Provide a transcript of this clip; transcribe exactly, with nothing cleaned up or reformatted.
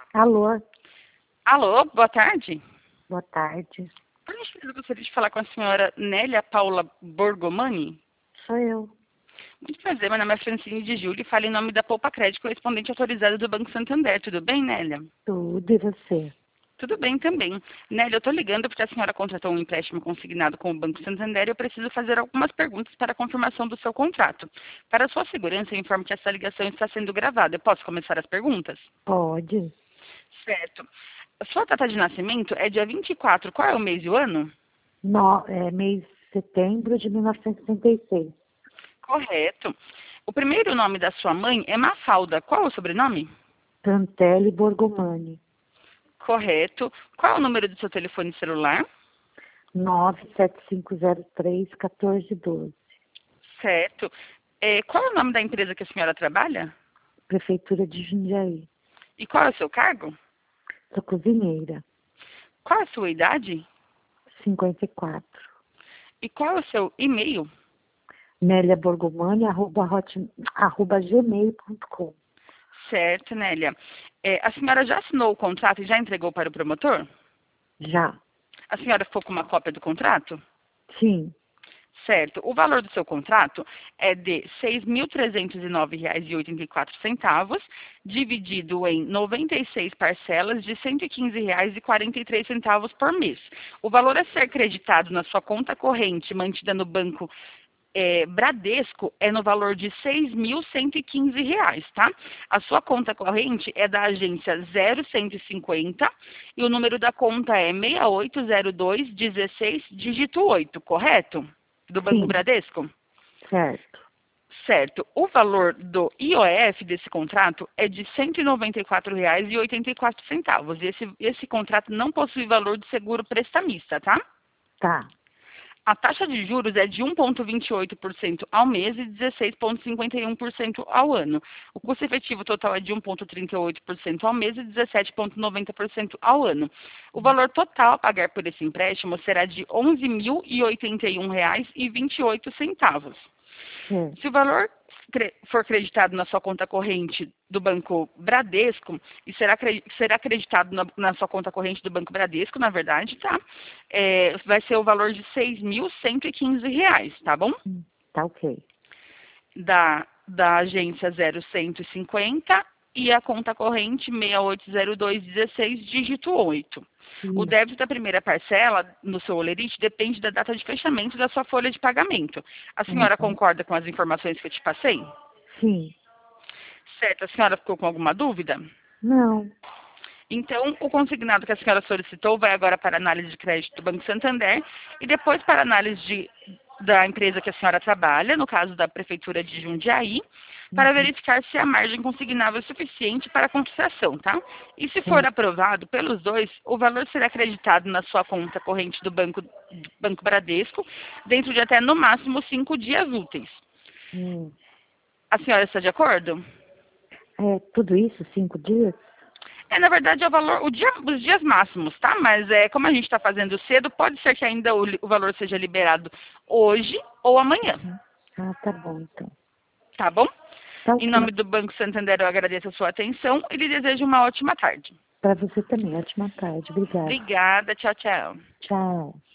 Alô, Alô, boa tarde. boa tarde. Por gentileza, eu gostaria de falar com a senhora Nélia Paula Borgomani. Sou eu. Muito prazer, meu nome é Francine de Júlio e falo em nome da Poupa Crédito, correspondente autorizado do Banco Santander. Tudo bem, Nélia? Tudo e você? Tudo bem também. Nélia, eu estou ligando porque a senhora contratou um empréstimo consignado com o Banco Santander e eu preciso fazer algumas perguntas para a confirmação do seu contrato. Para sua segurança, eu informo que essa ligação está sendo gravada. Eu posso começar as perguntas? Pode. Certo. A sua data de nascimento é dia vinte e quatro. Qual é o mês e o ano? No, é mês de setembro de mil novecentos e sessenta e seis. Correto. O primeiro nome da sua mãe é Mafalda. Qual é o sobrenome? Tantelli Borgomani. Correto. Qual é o número do seu telefone celular? nove sete cinco zero três um quatro um dois. Certo. É, qual é o nome da empresa que a senhora trabalha? Prefeitura de Jundiaí. E qual é o seu cargo? Sou cozinheira. Qual é a sua idade? cinquenta e quatro. E qual é o seu e-mail? Nélia Borgomani, arroba, hot, arroba gmail ponto com. Certo, Nélia. É, a senhora já assinou o contrato e já entregou para o promotor? Já. A senhora ficou com uma cópia do contrato? Sim. Certo. O valor do seu contrato é de seis mil trezentos e nove reais e oitenta e quatro centavos, dividido em noventa e seis parcelas de cento e quinze reais e quarenta e três centavos por mês. O valor a ser creditado na sua conta corrente mantida no banco é, Bradesco é no valor de seis mil cento e quinze reais, tá? A sua conta corrente é da agência zero cento e cinquenta e o número da conta é seis oito zero dois um seis dígito oito, correto? Do Banco Sim. Bradesco? Certo. Certo. O valor do I O F desse contrato é de cento e noventa e quatro reais e oitenta e quatro centavos. Esse, esse contrato não possui valor de seguro prestamista, tá? Tá. A taxa de juros é de um vírgula vinte e oito por cento ao mês e dezesseis vírgula cinquenta e um por cento ao ano. O custo efetivo total é de um vírgula trinta e oito por cento ao mês e dezessete vírgula noventa por cento ao ano. O valor total a pagar por esse empréstimo será de onze mil e oitenta e um reais e vinte e oito centavos. Sim. Se o valor cre- for creditado na sua conta corrente do Banco Bradesco, e será, cre- será acreditado na, na sua conta corrente do Banco Bradesco, na verdade, tá? É, vai ser o valor de seis mil cento e quinze reais, tá bom? Tá ok. Da, da agência zero cento e cinquenta e a conta corrente seis oito zero dois um seis, dígito oito. O Isso. débito da primeira parcela no seu olerite depende da data de fechamento da sua folha de pagamento. A senhora Uhum. concorda com as informações que eu te passei? Sim. Certo, a senhora ficou com alguma dúvida? Não. Então, o consignado que a senhora solicitou vai agora para a análise de crédito do Banco Santander e depois para a análise de, da empresa que a senhora trabalha, no caso da Prefeitura de Jundiaí, para Uhum. verificar se a margem consignável é suficiente para a concessão, tá? E se for Certo. aprovado pelos dois, o valor será acreditado na sua conta corrente do Banco, do Banco Bradesco dentro de até, no máximo, cinco dias úteis. Hum. A senhora está de acordo? É tudo isso, cinco dias? É, na verdade, é o valor, o dia, os dias máximos, tá? Mas é, como a gente está fazendo cedo, pode ser que ainda o, li- o valor seja liberado hoje ou amanhã, Ah, tá bom, então. tá bom? Tá Em ok. nome do Banco Santander, eu agradeço a sua atenção e lhe desejo uma ótima tarde. Para você também. Ótima tarde. Obrigada. Obrigada, tchau, tchau. Tchau.